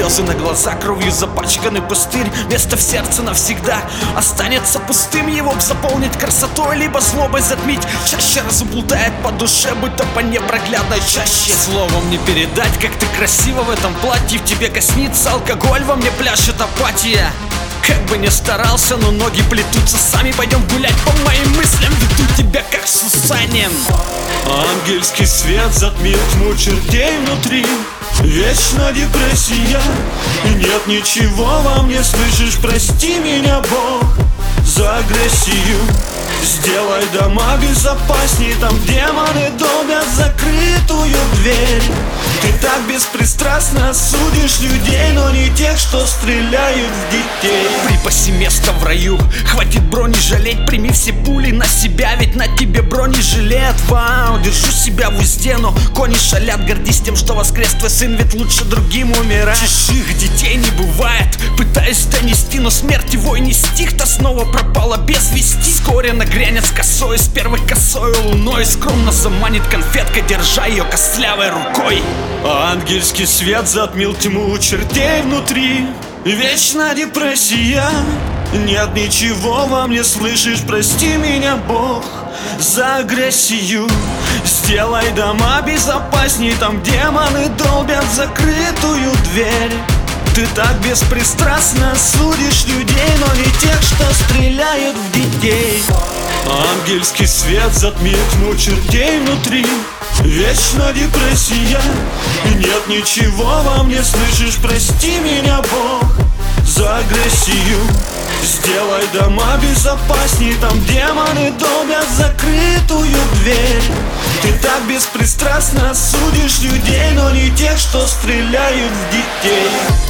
слезы на глаза, кровью запачканный пустырь. Место в сердце навсегда останется пустым. Его б заполнить красотой, либо злобой затмить. Чаще разум плутает по душе, будто по непроглядной чаще. Словом не передать, как ты красива в этом платье. В тебе коснится алкоголь, во мне пляшет апатия. Как бы ни старался, но ноги плетутся сами. Пойдем гулять, по моим мыслям веду тебя как Сусанин. Ангельский свет затмил тьму чертей внутри. Вечно депрессия, и нет ничего во мне, слышишь, прости меня, Бог, за агрессию. Сделай дома безопасней, там демоны долбят закрытую дверь. Ты так беспристрастно судишь людей, но не тех, что стреляют в детей. Припаси место в раю, хватит брони жалеть. Прими все пули на себя, ведь на тебе бронежилет. Вау, держу себя в узде, но кони шалят. Гордись тем, что воскрес твой сын, ведь лучше другим умирать. Чужих детей не бывает, пытаюсь донести, но смерть его и не стих-то снова пропала без вести. Вскоре нагрянет с косой, с первой косой луной. Скромно заманит конфеткой, держа ее костлявой рукой. Ангельский свет затмил тьму чертей внутри. Вечна депрессия, нет ничего во мне, слышишь, прости меня, Бог, за агрессию. Сделай дома безопасней, там демоны долбят закрытую дверь. Ты так беспристрастно судишь людей, но не тех, что стреляют в детей. Ангельский свет затмит тьму чертей внутри. Вечна депрессия, и нет ничего во мне, слышишь, прости меня, Бог, за агрессию. Сделай дома безопасней, там демоны долбят закрытую дверь. Ты так беспристрастно судишь людей, но не тех, что стреляют в детей.